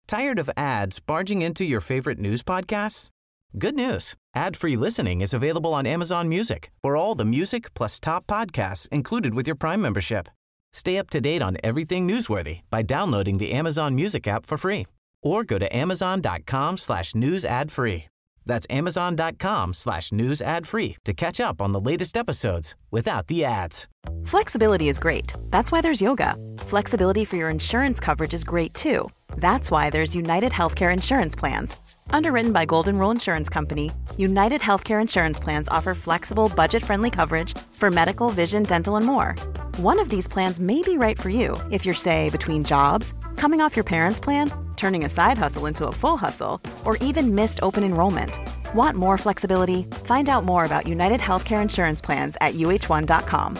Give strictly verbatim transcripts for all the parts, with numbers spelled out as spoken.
Tired of ads barging into your favorite news podcasts? Good news. Ad-free listening is available on Amazon Music for all the music plus top podcasts included with your Prime membership. Stay up to date on everything newsworthy by downloading the Amazon Music app for free or go to amazon.com slash news ad free. That's amazon.com slash news ad free to catch up on the latest episodes without the ads. Flexibility is great. That's why there's yoga. Flexibility for your insurance coverage is great too. That's why there's United Healthcare Insurance Plans. Underwritten by Golden Rule Insurance Company, United Healthcare Insurance Plans offer flexible, budget-friendly coverage for medical, vision, dental, and more. One of these plans may be right for you if you're, say, between jobs, coming off your parents' plan, turning a side hustle into a full hustle, or even missed open enrollment. Want more flexibility? Find out more about United Healthcare Insurance Plans at U H one dot com.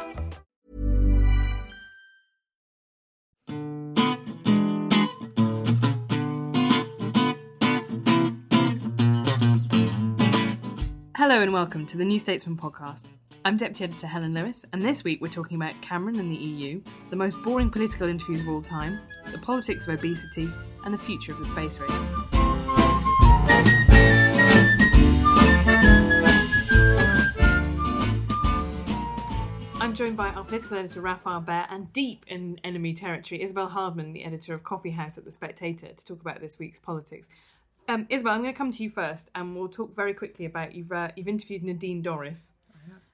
Hello and welcome to the New Statesman podcast. I'm Deputy Editor Helen Lewis, and this week we're talking about Cameron and the E U, the most boring political interviews of all time, the politics of obesity, and the future of the space race. I'm joined by our political editor Raphael Behr and deep in enemy territory, Isabel Hardman, the editor of Coffee House at The Spectator, to talk about this week's politics. Um, Isabel, I'm going to come to you first, and we'll talk very quickly about you've uh, you've interviewed Nadine Dorries. I have.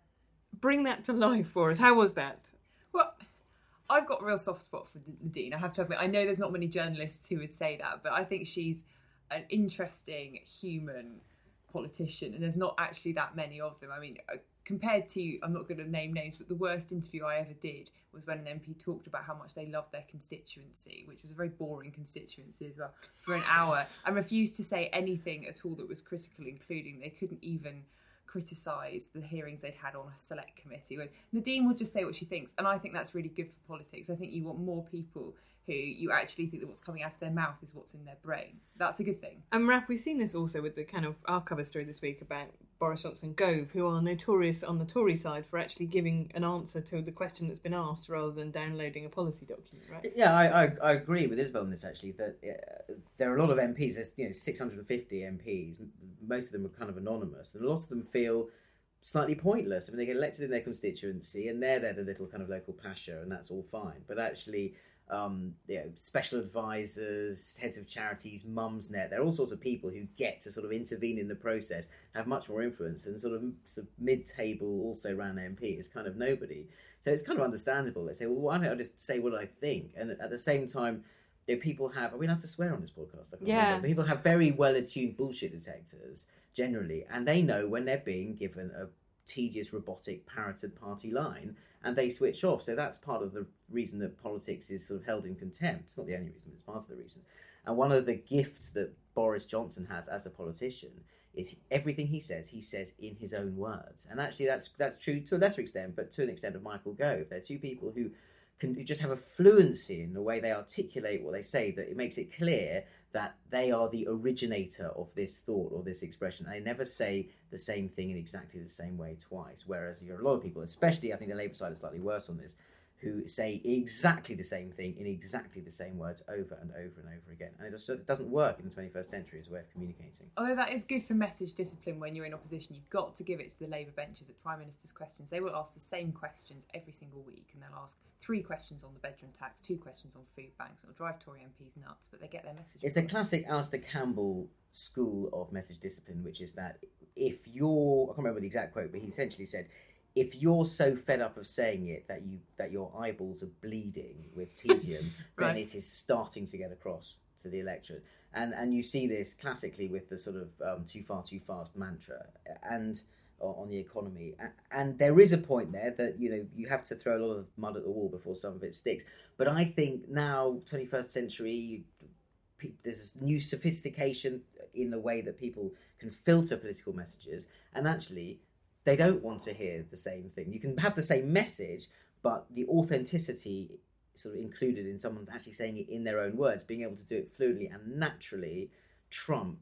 Bring that to life for us. How was that? Well, I've got a real soft spot for Nadine, I have to admit. I know there's not many journalists who would say that, but I think she's an interesting human politician, and there's not actually that many of them. I mean, compared to, I'm not going to name names, but the worst interview I ever did was when an M P talked about how much they loved their constituency, which was a very boring constituency as well, for an hour, and refused to say anything at all that was critical, including they couldn't even criticise the hearings they'd had on a select committee. Whereas Nadine would just say what she thinks, and I think that's really good for politics. I think you want more people who you actually think that what's coming out of their mouth is what's in their brain. That's a good thing. And Raf, we've seen this also with the kind of our cover story this week about Boris Johnson Gove, who are notorious on the Tory side for actually giving an answer to the question that's been asked rather than downloading a policy document, right? Yeah, I, I, I agree with Isabel on this, actually, that uh, there are a lot of M Ps, there's you know six hundred fifty M Ps, most of them are kind of anonymous, and a lot of them feel slightly pointless. I mean, they get elected in their constituency, and they're there, the little kind of local pasha, and that's all fine. But actually, um, you know, special advisors, heads of charities, Mumsnet, there are all sorts of people who get to sort of intervene in the process, have much more influence, and sort of, sort of mid-table, also ran M P is kind of nobody. So it's kind of understandable. They say, well, why don't I just say what I think? And at the same time, you know, people have, are we allowed to swear on this podcast? I can't yeah. remember. People have very well-attuned bullshit detectors, generally, and they know when they're being given a tedious, robotic, parroted party line, and they switch off. So that's part of the reason that politics is sort of held in contempt. It's not the only reason, but it's part of the reason. And one of the gifts that Boris Johnson has as a politician is everything he says, he says in his own words. And actually that's that's true to a lesser extent, but to an extent of Michael Gove. They're two people who can who just have a fluency in the way they articulate what they say, that it makes it clear that they are the originator of this thought or this expression. And they never say the same thing in exactly the same way twice. Whereas you're a lot of people, especially I think the Labour side is slightly worse on this, who say exactly the same thing in exactly the same words over and over and over again. And it, just, it doesn't work in the twenty-first century as a way of communicating. Although that is good for message discipline when you're in opposition, you've got to give it to the Labour benches at Prime Minister's questions. They will ask the same questions every single week, and they'll ask three questions on the bedroom tax, two questions on food banks. It'll drive Tory M Ps nuts, but they get their message It's across. the classic Alistair Campbell school of message discipline, which is that if you're, I can't remember the exact quote, but he essentially said, if you're so fed up of saying it that you that your eyeballs are bleeding with tedium, right. then it is starting to get across to the electorate. And and you see this classically with the sort of um, too far, too fast mantra and uh, on the economy. And there is a point there that, you know, you have to throw a lot of mud at the wall before some of it sticks. But I think now, twenty-first century, there's this new sophistication in the way that people can filter political messages. And actually, they don't want to hear the same thing. You can have the same message, but the authenticity sort of included in someone actually saying it in their own words, being able to do it fluently and naturally trumps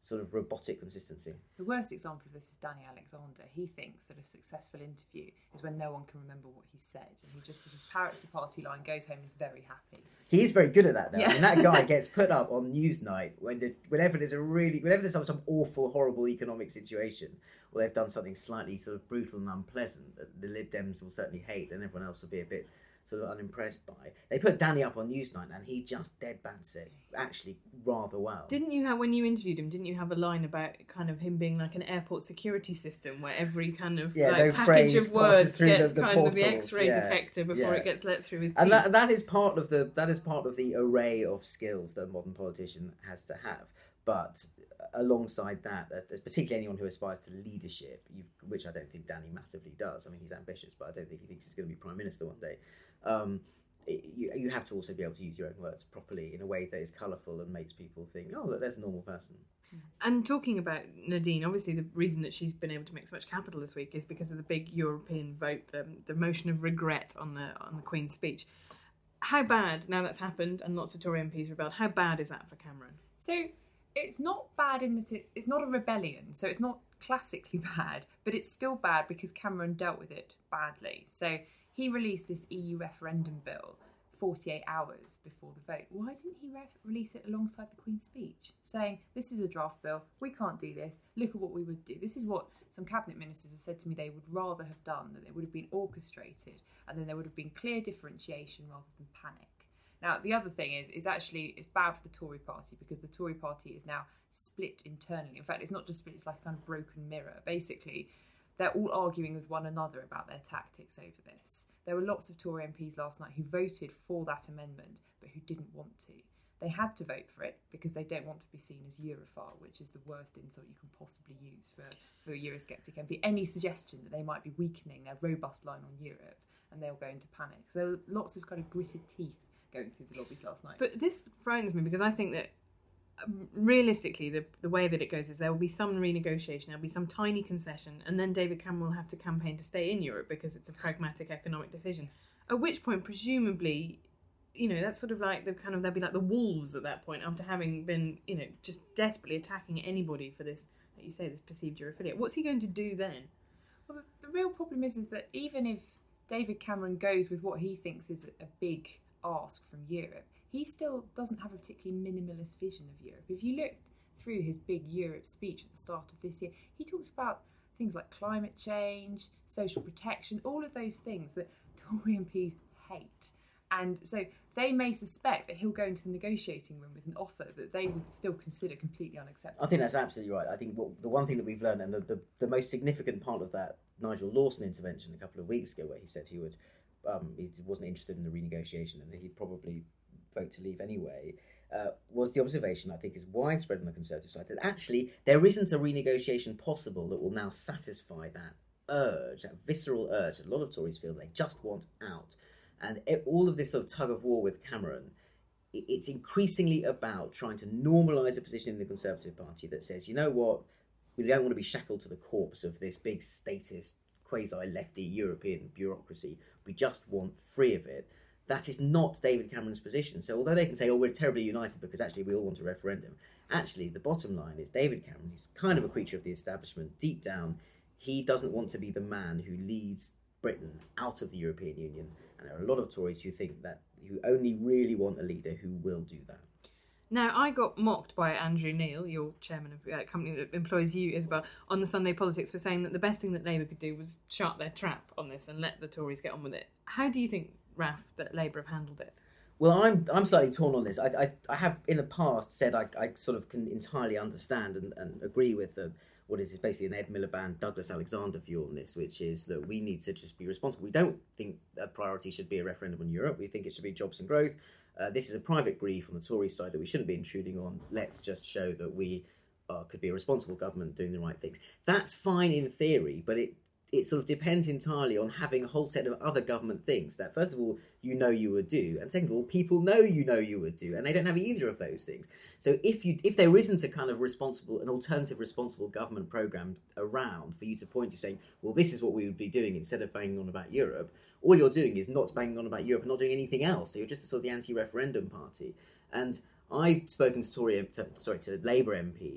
sort of robotic consistency. The worst example of this is Danny Alexander. He thinks that a successful interview is when no one can remember what he said, and he just sort of parrots the party line, goes home and is very happy. He is very good at that, though. Yeah. I mean, that guy gets put up on Newsnight when the, whenever there's a really, whenever there's some, some awful, horrible economic situation, or they've done something slightly sort of brutal and unpleasant that the Lib Dems will certainly hate, and everyone else will be a bit sort of unimpressed by. They put Danny up on Newsnight, and he just deadpans it actually rather well. Didn't you have, when you interviewed him, didn't you have a line about kind of him being like an airport security system where every kind of Yeah, like, no package phrase of passes words through gets the- the kind of the portals, X-ray yeah, detector before yeah. it gets let through his teeth? And that that is part of the that is part of the array of skills that a modern politician has to have. But alongside that, uh, there's particularly anyone who aspires to leadership, you, which I don't think Danny massively does. I mean, he's ambitious, but I don't think he thinks he's going to be Prime Minister one day. Um, it, you, you have to also be able to use your own words properly in a way that is colourful and makes people think, oh, look, there's a normal person. And talking about Nadine, obviously the reason that she's been able to make so much capital this week is because of the big European vote, the, the motion of regret on the on the Queen's speech. How bad, now that's happened and lots of Tory M Ps rebelled, how bad is that for Cameron? So it's not bad in that it's, it's not a rebellion, so it's not classically bad, but it's still bad because Cameron dealt with it badly. So he released this E U referendum bill forty-eight hours before the vote. Why didn't he re- release it alongside the Queen's speech, saying, this is a draft bill, we can't do this, look at what we would do. This is what some cabinet ministers have said to me they would rather have done, that it would have been orchestrated, and then there would have been clear differentiation rather than panic. Now, the other thing is, is actually it's bad for the Tory party because the Tory party is now split internally. In fact, it's not just split, it's like a kind of broken mirror. Basically, they're all arguing with one another about their tactics over this. There were lots of Tory M Ps last night who voted for that amendment, but who didn't want to. They had to vote for it because they don't want to be seen as Europhile, which is the worst insult you can possibly use for, for a Eurosceptic M P. Any suggestion that they might be weakening their robust line on Europe, and they'll go into panic. So there were lots of kind of gritted teeth going through the lobbies last night. But this frightens me because I think that um, realistically the, the way that it goes is there will be some renegotiation, there'll be some tiny concession, and then David Cameron will have to campaign to stay in Europe because it's a pragmatic economic decision. At which point, presumably, you know, that's sort of like the kind of, they'll be like the wolves at that point after having been, you know, just desperately attacking anybody for this, like you say, this perceived Europhilic. What's he going to do then? Well, the, the real problem is, is that even if David Cameron goes with what he thinks is a, a big ask from Europe, he still doesn't have a particularly minimalist vision of Europe. If you looked through his big Europe speech at the start of this year, he talks about things like climate change, social protection, all of those things that Tory M Ps hate. And so they may suspect that he'll go into the negotiating room with an offer that they would still consider completely unacceptable. I think that's absolutely right. I think what, the one thing that we've learned, and the, the, the most significant part of that Nigel Lawson intervention a couple of weeks ago, where he said he would, um, he wasn't interested in the renegotiation and he'd probably vote to leave anyway, uh, was the observation I think is widespread on the Conservative side that actually there isn't a renegotiation possible that will now satisfy that urge, that visceral urge that a lot of Tories feel they just want out. And it, all of this sort of tug of war with Cameron, it, it's increasingly about trying to normalise a position in the Conservative Party that says, you know what, we don't want to be shackled to the corpse of this big statist, quasi-lefty European bureaucracy. We just want free of it. That is not David Cameron's position. So although they can say, oh, we're terribly united because actually we all want a referendum, actually the bottom line is David Cameron is kind of a creature of the establishment. Deep down, he doesn't want to be the man who leads Britain out of the European Union. And there are a lot of Tories who think that, who only really want a leader who will do that. Now, I got mocked by Andrew Neil, your chairman of a company that employs you, Isabel, on the Sunday Politics for saying that the best thing that Labour could do was shut their trap on this and let the Tories get on with it. How do you think, Raf, that Labour have handled it? Well, I'm I'm slightly torn on this. I I, I have in the past said I, I sort of can entirely understand and, and agree with the, what is basically an Ed Miliband, Douglas Alexander view on this, which is that we need to just be responsible. We don't think a priority should be a referendum on Europe. We think it should be jobs and growth. Uh, this is a private grief on the Tory side that we shouldn't be intruding on. Let's just show that we uh, could be a responsible government doing the right things. That's fine in theory, but it it sort of depends entirely on having a whole set of other government things that, first of all, you know you would do, and second of all, people know you know you would do, and they don't have either of those things. So if you if there isn't a kind of responsible, an alternative responsible government programme around for you to point to saying, well, this is what we would be doing instead of banging on about Europe, all you're doing is not banging on about Europe and not doing anything else. So you're just a sort of the anti-referendum party. And I've spoken to Tory, to, sorry, to Labour M Ps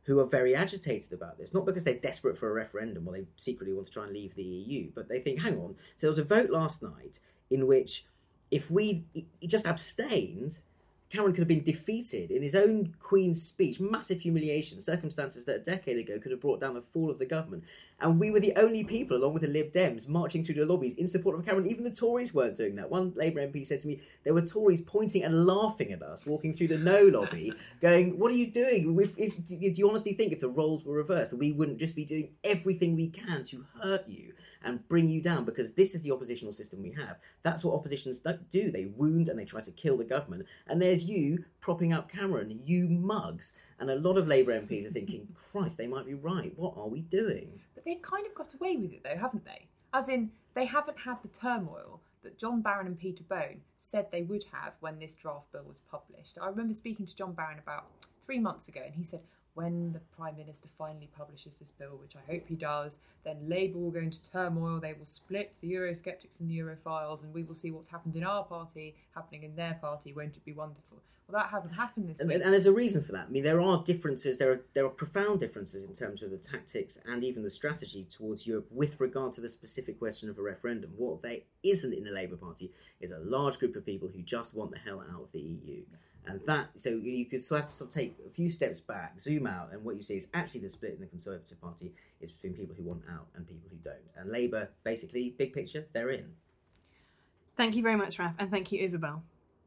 who are very agitated about this, not because they're desperate for a referendum or they secretly want to try and leave the E U, but they think, hang on, so there was a vote last night in which if we just abstained, Cameron could have been defeated in his own Queen's speech, massive humiliation, circumstances that a decade ago could have brought down the fall of the government. And we were the only people, along with the Lib Dems, marching through the lobbies in support of Cameron. Even the Tories weren't doing that. One Labour M P said to me, there were Tories pointing and laughing at us, walking through the No lobby, going, what are you doing? If, if, do you honestly think if the roles were reversed, we wouldn't just be doing everything we can to hurt you and bring you down, because this is the oppositional system we have. That's what oppositions do. They wound and they try to kill the government. And there's you propping up Cameron, you mugs. And a lot of Labour M Ps are thinking, Christ, they might be right. What are we doing? But they've kind of got away with it, though, haven't they? As in, they haven't had the turmoil that John Barron and Peter Bone said they would have when this draft bill was published. I remember speaking to John Barron about three months ago, and he said, when the Prime Minister finally publishes this bill, which I hope he does, then Labour will go into turmoil, they will split the Eurosceptics and the Europhiles, and we will see what's happened in our party happening in their party. Won't it be wonderful? Well, that hasn't happened this and, week. And there's a reason for that. I mean, there are differences, there are, there are profound differences in terms of the tactics and even the strategy towards Europe with regard to the specific question of a referendum. What there isn't in the Labour Party is a large group of people who just want the hell out of the E U. And that, so you could sort of have to sort of take a few steps back, zoom out, and what you see is actually the split in the Conservative Party is between people who want out and people who don't. And Labour, basically, big picture, they're in. Thank you very much, Raf, and thank you, Isabel.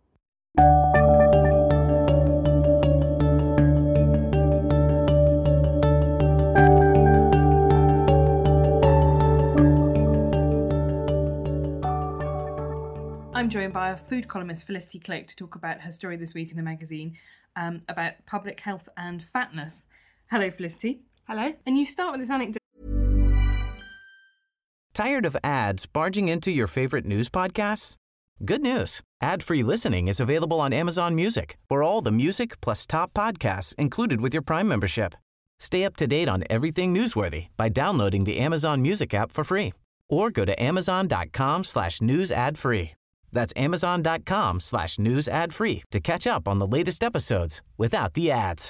I'm joined by a food columnist, Felicity Cloak, to talk about her story this week in the magazine um, about public health and fatness. Hello, Felicity. Hello. And you start with this anecdote. Tired of ads barging into your favorite news podcasts? Good news. Ad-free listening is available on Amazon Music for all the music plus top podcasts included with your Prime membership. Stay up to date on everything newsworthy by downloading the Amazon Music app for free or go to amazon.com slash news ad free. That's amazon.com slash news ad free to catch up on the latest episodes without the ads.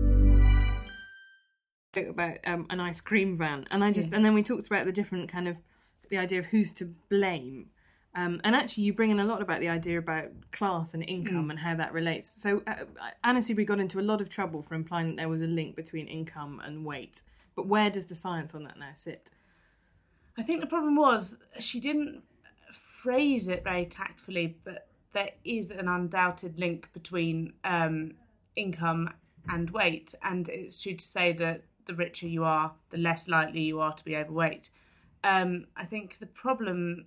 About um, an ice cream van, and I just Yes. and then we talked about the different kind of the idea of who's to blame, um, and actually you bring in a lot about the idea about class and income mm. and how that relates. So uh, Anna Soubry got into a lot of trouble for implying that there was a link between income and weight, but where does the science on that now sit? I think the problem was she didn't phrase it very tactfully, but there is an undoubted link between um, income and weight, and it's true to say that the richer you are, the less likely you are to be overweight. Um, I think the problem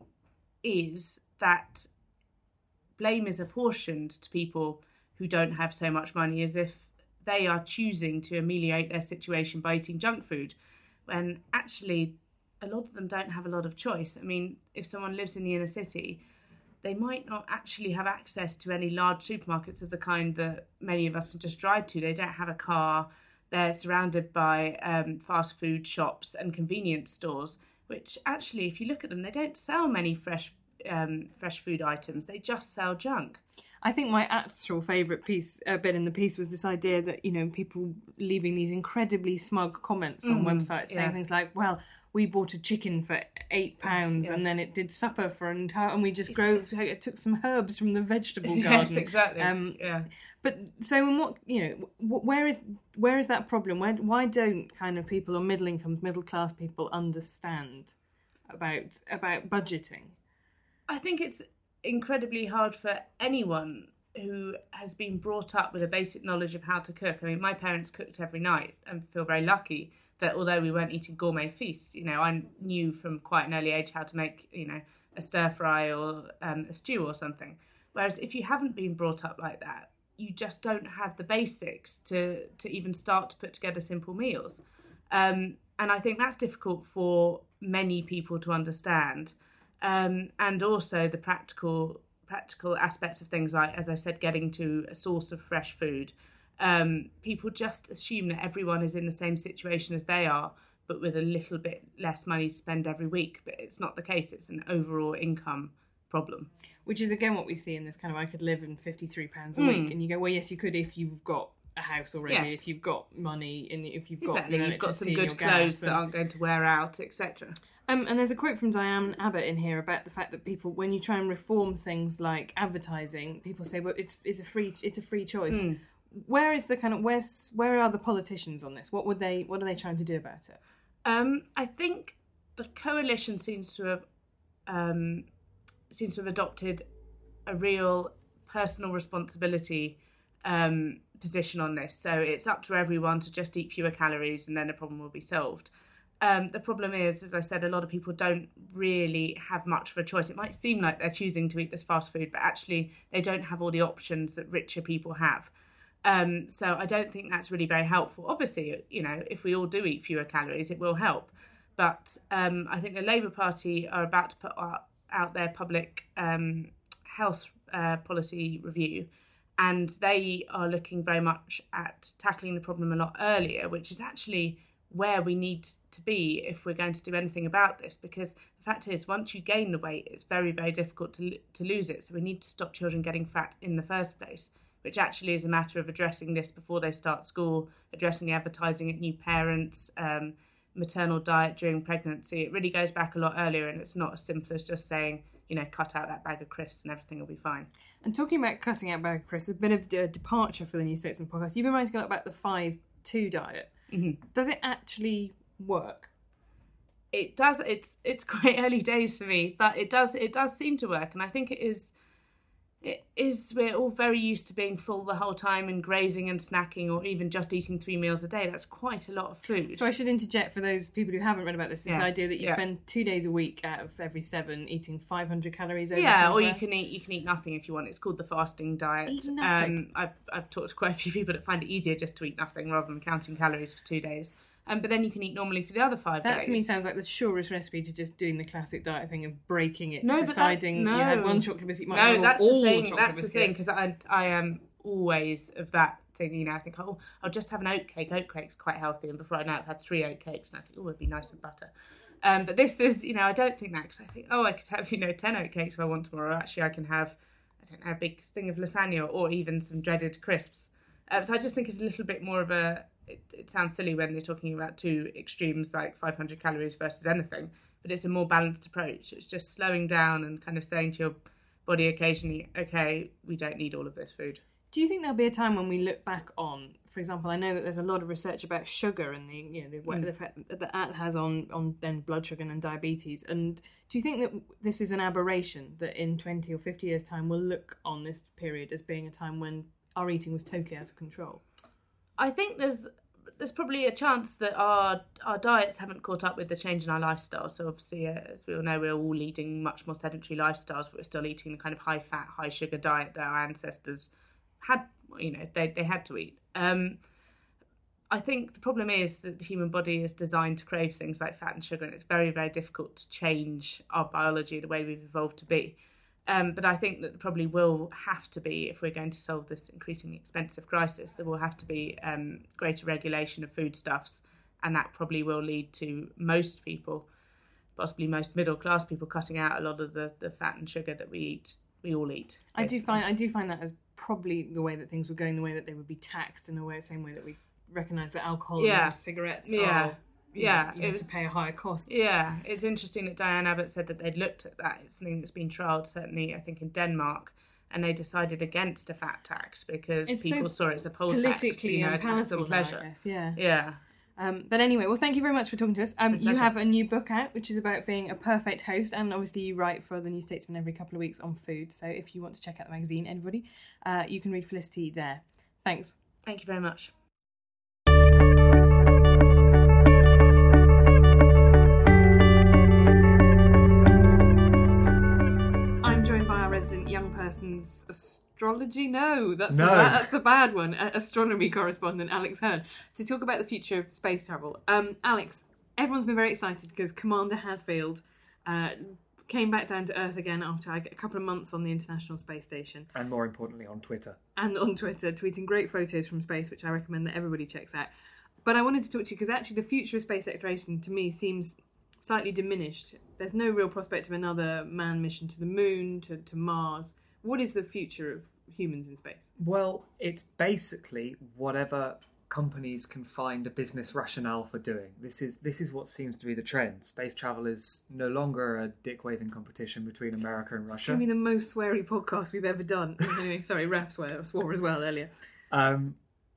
is that blame is apportioned to people who don't have so much money as if they are choosing to ameliorate their situation by eating junk food, when actually a lot of them don't have a lot of choice. I mean, if someone lives in the inner city, they might not actually have access to any large supermarkets of the kind that many of us can just drive to. They don't have a car. They're surrounded by um, fast food shops and convenience stores, which actually, if you look at them, they don't sell many fresh um, fresh food items. They just sell junk. I think my actual favourite piece, uh, bit in the piece, was this idea that, you know, people leaving these incredibly smug comments on Mm, websites saying yeah. things like, well, we bought a chicken for eight pounds Yes. and then it did supper for an entire, and we just It's- grow, took some herbs from the vegetable garden. Yes, exactly. Um, yeah. But so, in what you know, wh- where is where is that problem? Where why don't kind of people on middle incomes, middle class people understand about about budgeting? I think it's incredibly hard for anyone who has been brought up with a basic knowledge of how to cook. I mean, my parents cooked every night and feel very lucky that although we weren't eating gourmet feasts, you know, I knew from quite an early age how to make, you know, a stir fry or um, a stew or something. Whereas if you haven't been brought up like that, you just don't have the basics to, to even start to put together simple meals. Um, and I think that's difficult for many people to understand. Um, and also the practical practical aspects of things like, as I said, getting to a source of fresh food. Um, people just assume that everyone is in the same situation as they are, but with a little bit less money to spend every week. But it's not the case. It's an overall income problem. Which is, again, what we see in this kind of, I could live on fifty-three pounds a Mm. week. And you go, well, yes, you could if you've got a house already, Yes. if you've got money, and if you've got Exactly, your you've got some electricity and good your clothes gas that and- aren't going to wear out, et cetera. Um, and there's a quote from Diane Abbott in here about the fact that people, when you try and reform things like advertising, people say, "Well, it's it's a free it's a free choice." Mm. Where is the kind of where's where are the politicians on this? What would they what are they trying to do about it? Um, I think the coalition seems to have um, seems to have adopted a real personal responsibility um, position on this. So it's up to everyone to just eat fewer calories, and then the problem will be solved. Um, the problem is, as I said, a lot of people don't really have much of a choice. It might seem like they're choosing to eat this fast food, but actually they don't have all the options that richer people have. Um, so I don't think that's really very helpful. Obviously, you know, if we all do eat fewer calories, it will help. But um, I think the Labour Party are about to put out, out their public um, health uh, policy review, and they are looking very much at tackling the problem a lot earlier, which is actually where we need to be if we're going to do anything about this, because the fact is, once you gain the weight, it's very, very difficult to to lose it. So we need to stop children getting fat in the first place, which actually is a matter of addressing this before they start school, addressing the advertising at new parents, um, maternal diet during pregnancy. It really goes back a lot earlier, and it's not as simple as just saying, you know, cut out that bag of crisps and everything will be fine. And talking about cutting out bag of crisps, a bit of a departure for the New Statesman podcast. You've been writing a lot about the five two diet. Mm-hmm. Does it actually work? It does. It's it's quite early days for me, but it does it does seem to work, and I think it is. It is. We're all very used to being full the whole time and grazing and snacking, or even just eating three meals a day. That's quite a lot of food. So I should interject for those people who haven't read about this. This Yes, idea that you yeah. spend two days a week out of every seven eating five hundred calories over Yeah, or twenty-four you hours. can eat you can eat nothing if you want. It's called the fasting diet. Eat nothing. Um, I've I've talked to quite a few people that find it easier just to eat nothing rather than counting calories for two days. Um, but then you can eat normally for the other five That days. to me sounds like the surest recipe to just doing the classic diet thing of breaking it, No, but that- deciding no. you had one chocolate biscuit, you might No, have that's all the thing. chocolate That's the thing, biscuits. because I I am always of that thing. You know, I think, oh, I'll just have an oat cake. Oat cake's quite healthy, and before I know it, I've had three oat cakes, and I think, oh, it'd be nice with butter. Um, but this is, you know, I don't think that, because I think, oh, I could have, you know, ten oat cakes if I want tomorrow. Actually, I can have, I don't know, a big thing of lasagna or even some dreaded crisps. Um, so I just think it's a little bit more of a. It, it sounds silly when they're talking about two extremes like five hundred calories versus anything, but it's a more balanced approach. It's just slowing down and kind of saying to your body occasionally, okay, we don't need all of this food. Do you think there'll be a time when we look back on, for example, I know that there's a lot of research about sugar and the you know the, Mm. the effect that that has on on then blood sugar and diabetes, and do you think that this is an aberration, that in twenty or fifty years' time we'll look on this period as being a time when our eating was totally out of control? I think there's there's probably a chance that our our diets haven't caught up with the change in our lifestyle. So obviously, uh, as we all know, we're all leading much more sedentary lifestyles, but we're still eating the kind of high fat, high sugar diet that our ancestors had. You know, they they had to eat. Um, I think the problem is that the human body is designed to crave things like fat and sugar, and it's very, very difficult to change our biology the way we've evolved to be. Um, but I think that there probably will have to be, if we're going to solve this increasingly expensive crisis, there will have to be um, greater regulation of foodstuffs, and that probably will lead to most people, possibly most middle class people, cutting out a lot of the, the fat and sugar that we eat. We all eat. I do basically. find I do find that as probably the way that things were going, the way that they would be taxed in the way same way that we recognise that alcohol Yeah. and cigarettes Yeah. are you Yeah. know, you It have was- to pay a higher cost. Yeah, it's interesting that Diane Abbott said that they'd looked at that. It's something that's been trialled, certainly, I think, in Denmark, and they decided against a fat tax because It's people so saw it as a poll politically tax, you know, a tax unpalatable on now, I pleasure. guess, yeah. Yeah. Um, but anyway, well, thank you very much for talking to us. Um, My you pleasure. have a new book out, which is about being a perfect host, and obviously you write for the New Statesman every couple of weeks on food. So if you want to check out the magazine, anybody, uh, you can read Felicity there. Thanks. Thank you very much. I'm joined by our resident young person's astrology. No, that's No. the ba- that's the bad one. Uh, astronomy correspondent Alex Hearn to talk about the future of space travel. Um, Alex, everyone's been very excited because Commander Hadfield uh, came back down to Earth again after like, a couple of months on the International Space Station And more importantly, on Twitter. and on Twitter, tweeting great photos from space, which I recommend that everybody checks out. But I wanted to talk to you because actually the future of space exploration to me seems slightly diminished. There's no real prospect of another manned mission to the moon, to, to Mars. What is the future of humans in space? Well, it's basically whatever companies can find a business rationale for doing. This is this is what seems to be the trend. Space travel is no longer a dick-waving competition between America and Russia. It's going to be the most sweary podcast we've ever done. Anyway, sorry, Raf swear, swore as well earlier. Um,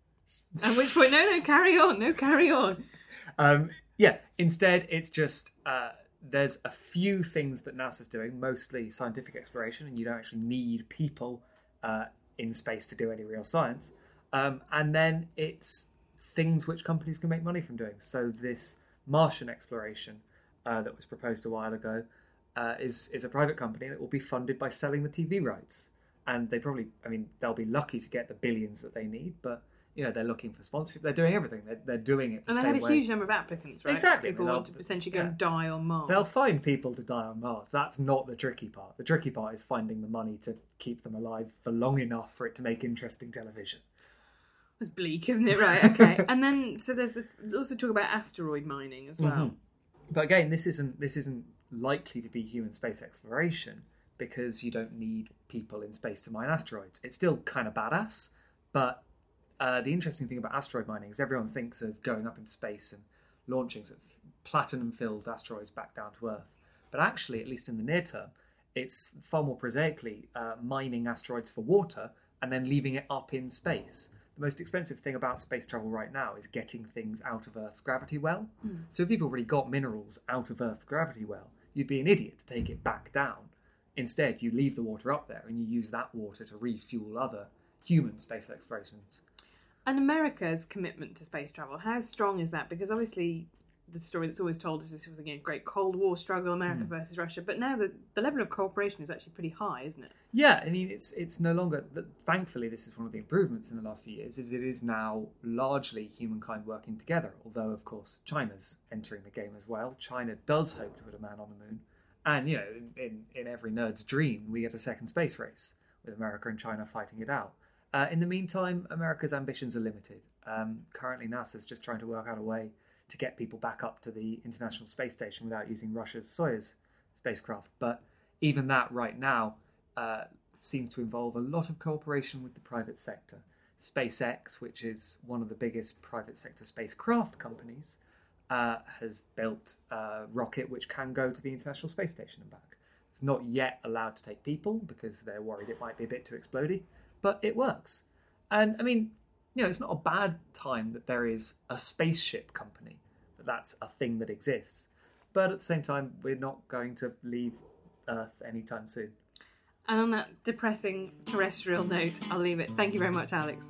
At which point, no, no, carry on, no, carry on. Um, yeah, instead, it's just uh, there's a few things that NASA's doing, mostly scientific exploration, and you don't actually need people uh, in space to do any real science. Um, and then it's things which companies can make money from doing. So this Martian exploration uh, that was proposed a while ago uh, is is a private company that will be funded by selling the T V rights. And they probably, I mean, they'll be lucky to get the billions that they need, but you know, they're looking for sponsorship. They're doing everything. They're, they're doing it the And they same had a way. huge number of applicants, right? Exactly. People They'll- want to essentially go yeah. and die on Mars. They'll find people to die on Mars. That's not the tricky part. The tricky part is finding the money to keep them alive for long enough for it to make interesting television. It's bleak, isn't it? Right, okay. And then, so there's the, also talk about asteroid mining as well. Mhm. But again, this isn't this isn't likely to be human space exploration because you don't need people in space to mine asteroids. It's still kind of badass, but uh, the interesting thing about asteroid mining is everyone thinks of going up into space and launching sort of platinum-filled asteroids back down to Earth. But actually, at least in the near term, it's far more prosaically uh, mining asteroids for water and then leaving it up in space. The most expensive thing about space travel right now is getting things out of Earth's gravity well. Mm. So if you've already got minerals out of Earth's gravity well, you'd be an idiot to take it back down. Instead, you leave the water up there and you use that water to refuel other human space explorations. And America's commitment to space travel, how strong is that? Because obviously the story that's always told is this was, again, a great Cold War struggle, America mm. versus Russia. But now the, the level of cooperation is actually pretty high, isn't it? Yeah, I mean, it's it's no longer... Thankfully, this is one of the improvements in the last few years, is it is now largely humankind working together. Although, of course, China's entering the game as well. China does hope to put a man on the moon. And, you know, in, in every nerd's dream, we get a second space race with America and China fighting it out. Uh, in the meantime, America's ambitions are limited. Um, currently, NASA's just trying to work out a way to get people back up to the International Space Station without using Russia's Soyuz spacecraft. But even that right now uh, seems to involve a lot of cooperation with the private sector. SpaceX, which is one of the biggest private sector spacecraft companies, uh, has built a rocket which can go to the International Space Station and back. It's not yet allowed to take people because they're worried it might be a bit too explodey, but it works. And I mean, you know, it's not a bad time that there is a spaceship company, that that's a thing that exists. But at the same time, we're not going to leave Earth anytime soon. And on that depressing terrestrial note, I'll leave it. Thank you very much, Alex.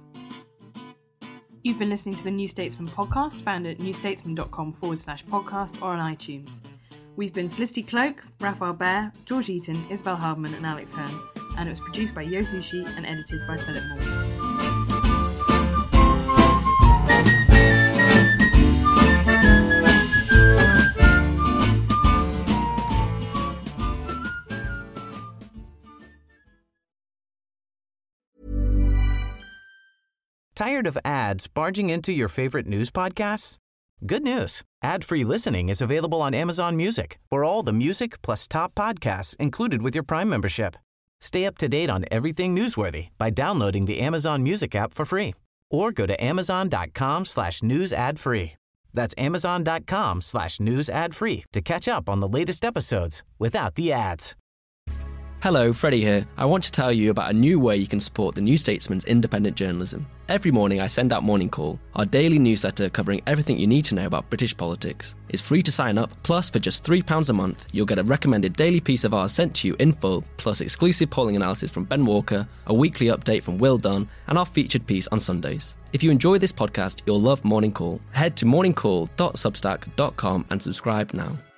You've been listening to the New Statesman podcast, found at newstatesman.com forward slash podcast or on iTunes. We've been Felicity Cloak, Raphael Bear, George Eaton, Isabel Hardman and Alex Hearn, and it was produced by Yo Sushi and edited by Philip Moore. Tired of ads barging into your favorite news podcasts? Good news. Ad-free listening is available on Amazon Music for all the music plus top podcasts included with your Prime membership. Stay up to date on everything newsworthy by downloading the Amazon Music app for free or go to amazon.com slash news ad free. That's amazon.com slash news ad free to catch up on the latest episodes without the ads. Hello, Freddie here. I want to tell you about a new way you can support the New Statesman's independent journalism. Every morning I send out Morning Call, our daily newsletter covering everything you need to know about British politics. It's free to sign up, plus for just three pounds a month, you'll get a recommended daily piece of ours sent to you in full, plus exclusive polling analysis from Ben Walker, a weekly update from Will Dunn, and our featured piece on Sundays. If you enjoy this podcast, you'll love Morning Call. Head to morning call dot substack dot com and subscribe now.